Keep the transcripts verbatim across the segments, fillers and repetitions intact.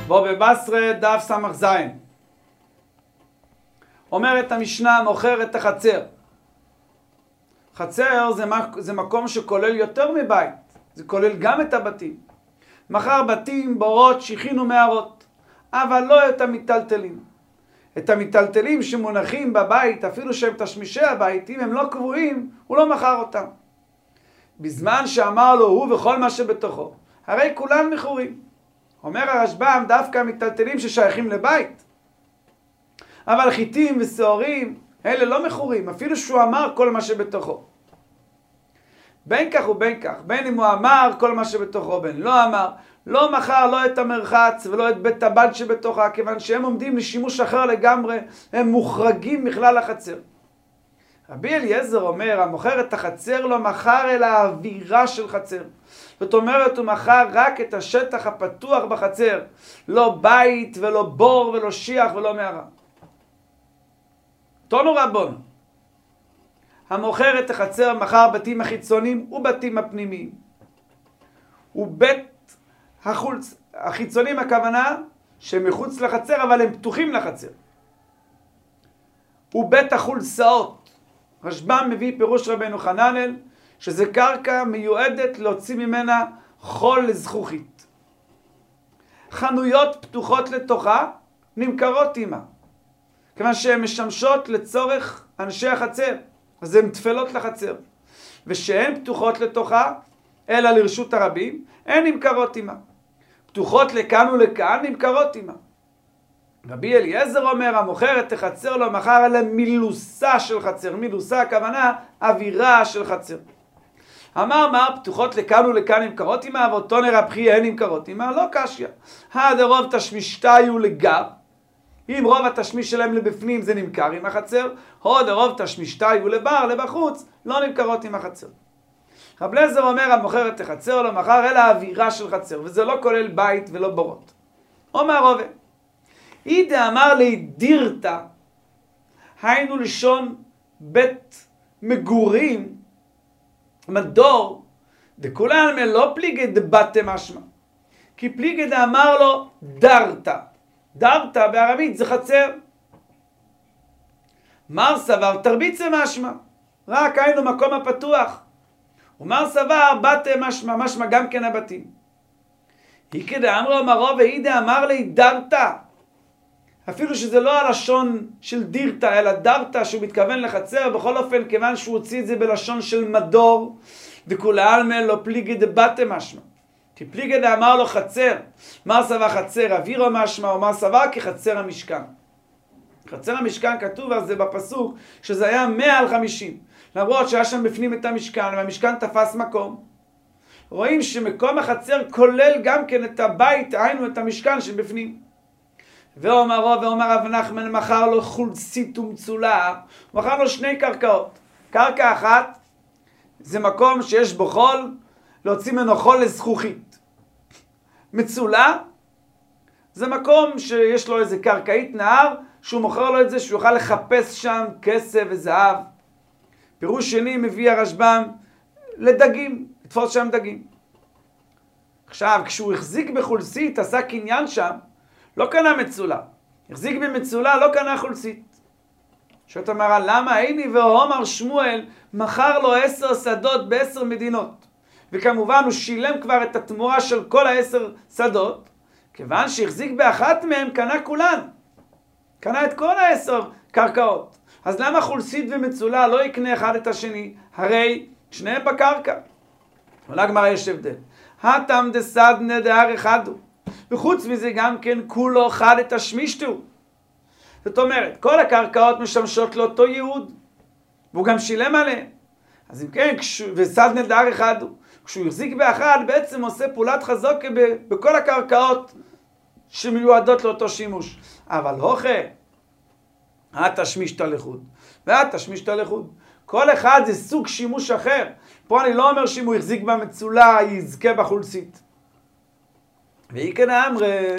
בו בבשרה דף סמך זין. אומרת המשנה, מוכר את החצר. חצר זה, זה מקום שכולל יותר מבית. זה כולל גם את הבתים. מכר בתים, בורות, שיחין ומערות. אבל לא את המיטלטלים. את המיטלטלים שמונחים בבית, אפילו שהם תשמישי הבית, אם הם לא קבועים, הוא לא מכר אותם. בזמן שאמר לו הוא וכל מה שבתוכו, הרי כולם מכורים. אומר הרשב"ם, דווקא המיטלטלים ששייכים לבית. אבל חיטים ושעורים, אלה לא מכורים, אפילו שהוא אמר כל מה שבתוכו. בין כך ובין כך, בין אם הוא אמר כל מה שבתוכו, בין לא אמר, לא מכר לא את המרחץ ולא את בית הבד שבתוכה, כיוון שהם עומדים לשימוש אחר לגמרי, הם מוחרגים מכלל החצר. רבי אליעזר אומר, המוכר את החצר לא מכר אלא האווירה של חצר. זאת אומרת, הוא מכר רק את השטח הפתוח בחצר, לא בית ולא בור ולא שיח ולא מערה. תונו רבון, המוכר את החצר מכר בתים החיצוניים ובתים הפנימיים. ובית החולץ, החיצוניים הכוונה שמחוץ לחצר אבל הם פתוחים לחצר. ובית החולצאות, רשב"ם מביא פירוש רבנו חננאל, שזה קרקע מיועדת להוציא ממנה חול לזכוכית. חנויות פתוחות לתוכה נמכרות עימה, כיוון שהן משמשות לצורך אנשי החצר, אז הן תפלות לחצר. ושהן פתוחות לתוכה, אלא לרשות הרבים, הן נמכרות עימה. פתוחות לכאן ולכאן נמכרות עימה. רבי אליעזר אומר, המוכר את החצר לא מכר אלא מילוסה של חצר. מילוסה הכוונה אווירה של חצר. אמר מה פתוחות לכאן ולכאן נמכרות עימה, ואותו נרבחי הן נמכרות עימה, לא קשיא. הדרוב תשמישתיו לגר, אם רוב התשמיש שלהם לבפנים זה נמכר עם החצר, עוד הרוב תשמישתיו לבר, לבחוץ, לא נמכרות עם החצר. רב אליעזר אומר, המוכר את החצר לא מכר אלא האווירה של חצר, וזה לא כולל בית ולא בורות. אומר רובה, אידה אמר לי דירתא, היינו לשון בית מגורים, מדור, דכולן לא פליגי דבטה משמע, כי פליגי דאמר לו דרתא. דרתא בארמית זה חצר. מר סבר תרביצה משמע, רק היינו מקום הפתוח. ומר סבר בטה משמע, משמע גם כן הבתים. היא כדה אמרו אמרו ואידה אמר לי דרתא, אפילו שזה לא הלשון של דירתא אלא דרתא שהוא מתכוון לחצר, בכל אופן כיוון שהוא הוציא את זה בלשון של מדור, וכולי עלמא לא פליגי דבטה משמע, כי פליגי דאמר לו חצר. מר סבר חצר אווירו משמע, ומר סבר כחצר המשכן. חצר המשכן כתוב על זה בפסוק שזה היה מאה על חמישים, למרות שהיה שם בפנים את המשכן והמשכן תפס מקום. רואים שמקום החצר כולל גם כן את הבית, היינו את המשכן שבפנים. ואומרו ואומר רב נחמן, מכר לו חולצית ומצולה, מכר לו שני קרקעות. קרקע אחת זה מקום שיש בו חול, להוציא ממנו חול לזכוכית. מצולה זה מקום שיש לו איזה קרקעית נהר, שהוא מוכר לו את זה שהוא יוכל לחפש שם כסף וזהב. פירוש שני מביא הרשב"ם לדגים, לתפוס שם דגים. עכשיו כשהוא החזיק בחולצית עשה קניין שם, לא קנה מצולה. החזיק במצולה, לא קנה חולצית. שואלת אמרה, למה? איני ואומר שמואל מכר לו עשר שדות בעשר מדינות. וכמובן הוא שילם כבר את התמורה של כל העשר שדות, כיוון שהחזיק באחת מהם קנה כולן. קנה את כל העשר קרקעות. אז למה חולצית ומצולה לא יקנה אחד את השני? הרי שניהם בקרקע. עולה גמרא יש הבדל. הטם דסדנא דהר אחד הוא. וחוץ מזה גם כן כולו חד את השמישתו. זאת אומרת, כל הקרקעות משמשות לאותו ייעוד, והוא גם שילם עליהם. אז אם כן, וסדנא דהר אחד הוא. כשהוא החזיק באחד, בעצם עושה פעולת חזוקה בכל הקרקעות שמיועדות לאותו שימוש. אבל הוכה, התשמישתא לחוד, והתשמישתא לחוד. כל אחד זה סוג שימוש אחר. פה אני לא אומר שאם הוא החזיק במצולה, יזכה בחולצית. והיא כנה אמרה,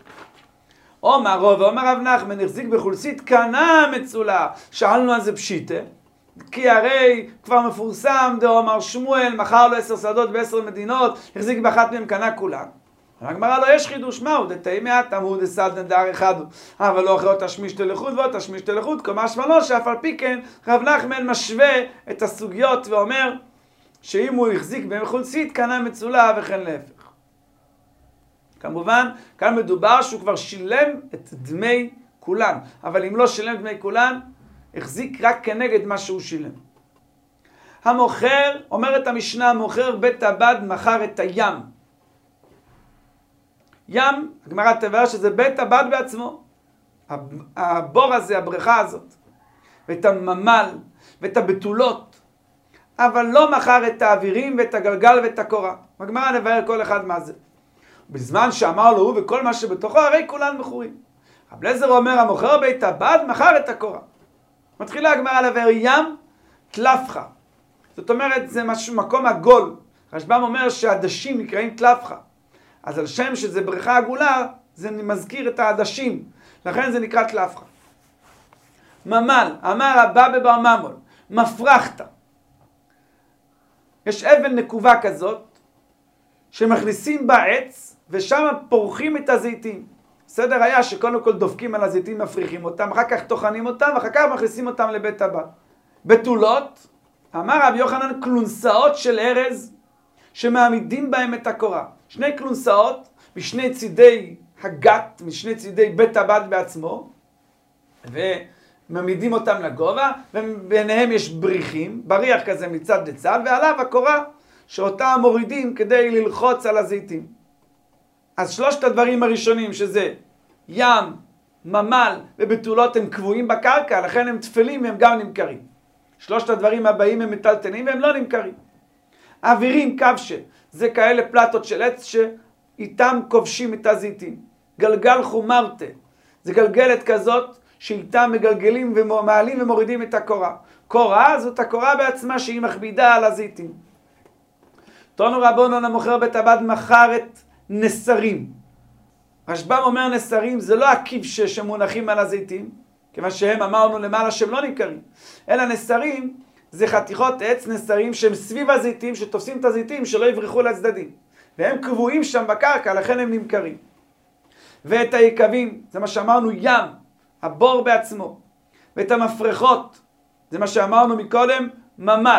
אומר רוב ואומר רב נחמן, החזיק בחולצית, קנה מצולה. שאלנו על זה פשיטה, כי הרי כבר מפורסם, דאמר שמואל, מכר לו עשר שדות בעשר מדינות, החזיק באחת מהם, קנה כולן. הגמרא לא יש חידוש, מהו? דתאי מעט תמהו דסד נדר אחד הוא. אבל לא אחרי אותה שמיש תלכות ועוד תשמיש תלכות, כלומר שמלו שאף על פי כן רב נחמן משווה את הסוגיות ואומר שאם הוא החזיק במחולצית קנה מצולה וכן להפך. כמובן, כאן מדובר שהוא כבר שילם את דמי כולן, אבל אם לא שילם דמי כולן, החזיק רק כנגד מה שהוא שילם. המוכר, אומרת המשנה, המוכר בית הבד מכר את הים. ים, הגמרא תבהר שזה בית הבד בעצמו. הבור הזה, הבריכה הזאת, ואת הממל, ואת הבתולות, אבל לא מכר את האווירים ואת הגלגל ואת הקורה. הגמרא נבהר כל אחד מה זה. בזמן שאמר לו הוא וכל מה שבתוכו, הרי כולן מכורים. רב אליעזר אומר, המוכר בית הבד מכר את הקורה. מתחילה הגמרא לבאר ים, תלפחה. זאת אומרת, זה משהו, מקום עגול. רשב"ם אומר שהעדשים נקראים תלפחה. אז על שם שזה בריכה עגולה, זה מזכיר את העדשים. לכן זה נקרא תלפחה. ממל, אמר הבא בבר ממון, מפרחת. יש אבן נקובה כזאת, שמכניסים בה עץ, ושם פורחים את הזיתים. בסדר היה שקודם כל דופקים על הזיתים, מפריחים אותם, אחר כך טוחנים אותם, ואחר כך מכניסים אותם לבית הבד. בתולות, אמר רבי יוחנן, קלונסאות של ארז, שמעמידים בהם את הקורה. שני קלונסאות, משני צידי הגת, משני צידי בית הבד בעצמו, ומעמידים אותם לגובה, וביניהם יש בריחים, בריח כזה מצד לצד, ועליו הקורה, שאותה מורידים כדי ללחוץ על הזיתים. אז שלושת הדברים הראשונים, שזה ים, ממל ובתולות, הם קבועים בקרקע, לכן הם תפלים והם גם נמכרים. שלושת הדברים הבאים הם מטלטלים והם לא נמכרים. אווירים, כבשה, זה כאלה פלטות של עץ שאיתם כובשים את הזיתים. גלגל חומרתה, זה גלגלת כזאת שאיתם מגלגלים ומעלים ומורידים את הקורה. קורה זאת הקורה בעצמה שהיא מכבידה על הזיתים. תנו רבונן, המוכר בית הבד מכר את נסרים. רשב"ם אומר נסרים זה לא הכבשה שמונחים על הזיתים, כיוון שהם אמרנו למעלה שהם לא נמכרים, אלא נסרים זה חתיכות עץ נסרים שהם סביב הזיתים, שתופסים את הזיתים שלא יברחו לצדדים, והם קבועים שם בקרקע, לכן הם נמכרים. ואת היקבים, זה מה שאמרנו ים, הבור בעצמו, ואת המפרחות, זה מה שאמרנו מקודם, ממל.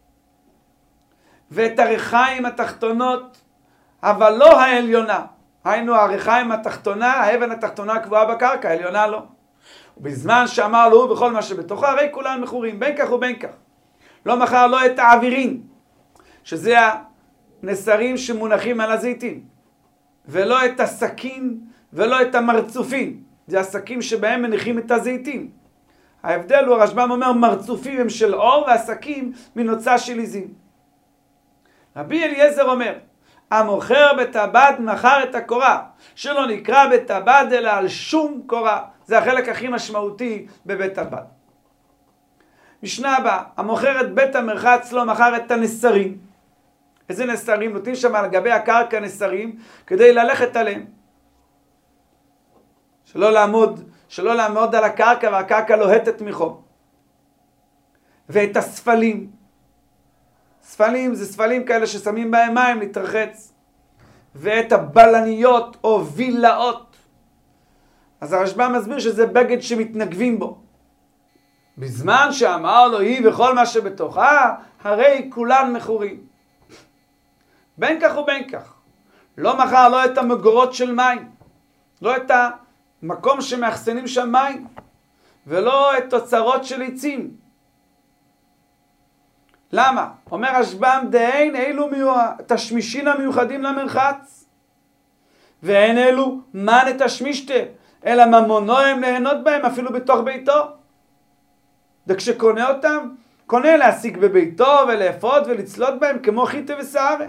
ואת הרחיים התחתונות, אבל לא העליונה. היינו הרחיים התחתונה, האבן התחתונה קבועה בקרקע, העליונה לא. ובזמן שאמר לו בכל מה שבתוכה, הרי כולם מכורים, בין כך ובין כך. לא מכר לו את האווירים, שזה הנסרים שמונחים על הזיתים, ולא את הסכין ולא את המרצופים, זה הסכים שבהם מניחים את הזיתים. ההבדל הוא, הרשב"ם אומר, מרצופים הם של אור והסכים מנוצה של עזים. רבי אליעזר אומר, המוכר בית הבד מכר את הקורה, שלא נקרא בית הבד אלא על שום קורה. זה החלק הכי משמעותי בבית הבד. משנה הבאה, המוכר את בית המרחץ לא מכר את הנסרים. איזה נסרים? נותנים שם על גבי הקרקע נסרים כדי ללכת עליהם. שלא לעמוד, שלא לעמוד על הקרקע והקרקע לוהטת מחום. ואת הספלים. ספלים זה ספלים כאלה ששמים בהם מים להתרחץ. ואת הבלניות או וילאות. אז הרשב"ם מסביר שזה בגד שמתנגבים בו. בזמן שאמר לו היא וכל מה שבתוכה, הרי כולן מכורים. בין כך ובין כך. לא מכר לא את המגורות של מים. לא את המקום שמאחסנים שם מים. ולא את תוצרות של עצים. למה? אומר רשב"ם, דהין אלו תשמישין המיוחדים למרחץ. ואין אלו מן תשמישתה, אלא ממונו הם ליהנות בהם אפילו בתוך ביתו. וכשקונה אותם, קונה להשיג בביתו ולאפות ולצלות בהם כמו חיטה ושערה.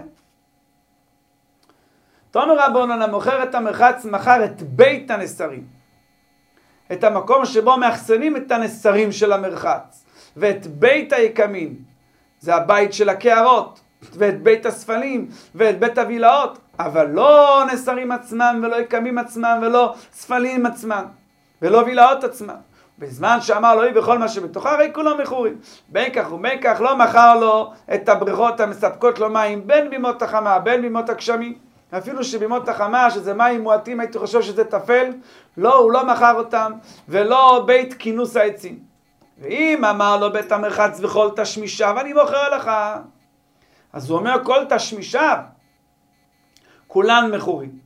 תנו רבונן, המוכר את המרחץ מכר את בית הנסרים. את המקום שבו מאחסנים את הנסרים של המרחץ. ואת בית היקמים. זה הבית של הקערות, ואת בית הספלים, ואת בית הווילאות, אבל לא נסרים עצמם, ולא יקמים עצמם, ולא ספלים עצמם, ולא וילאות עצמם. בזמן שאמר לו, בכל מה שבתוכה, הרי כולו מכורים. בין כך ובין כך לא מכר לו את הבריכות המספקות לו מים, בין בימות החמה, בין בימות הגשמים. אפילו שבימות החמה, שזה מים מועטים, הייתי חושב שזה תפל, לא, הוא לא מכר אותם, ולא בית כינוס העצים. ואם אמר לו בית המרחץ וכל תשמישיו, אני מוכר לך. אז הוא אומר, כל תשמישיו, כולן מכורים.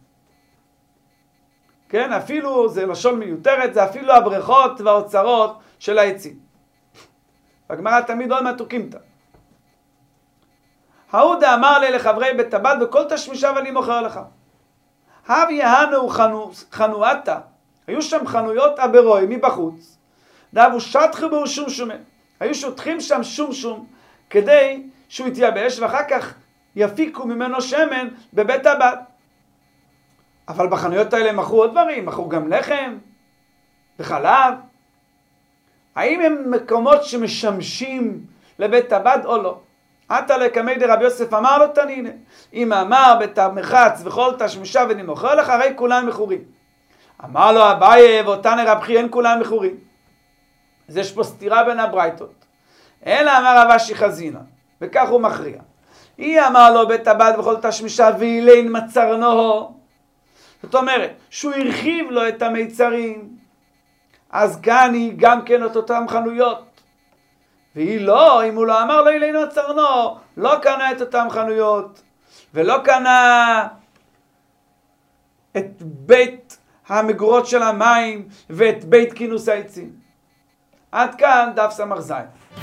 כן, אפילו, זה לשון מיותרת, זה אפילו הבריכות והאוצרות של העצים. בגמרא תמיד עוד מתוקים אותה. ההודה אמר לי לחברי בית הבד, וכל תשמישיו אני מוכר לך. הב יהנו חנו, חנואתה, היו שם חנויות אברוי מבחוץ, דאבו שטחו בו שום שומה, היו שוטחים שם שום שום, כדי שהוא יתייבש, ואחר כך יפיקו ממנו שמן בבית הבד. אבל בחנויות האלה מכרו עוד דברים, מכרו גם לחם וחלב. האם הם מקומות שמשמשים לבית הבד או לא? עתה לקמי דרבי יוסף אמר לו תנינה, אם אמר בית המרחץ וכל תשמישיו ואני מוכר לך, הרי כולם מכורים. אמר לו אביי ואותן רבחי, אין כולם מכורים. אז יש פה סתירה בין הברייתות. אלא אמר רב אשי חזינה, וכך הוא מכריע. היא אמר לו בית הבד וכל תשמישיו ואילין מצרנו, זאת אומרת, שהוא הרחיב לו את המיצרים, אז כאן היא גם כן את אותם חנויות. והיא לא, אם הוא לא אמר לו אילין מצרנו, לא קנה את אותם חנויות, ולא קנה את בית המגורות של המים ואת בית כינוס העצים. עד כאן דף סמ"ז.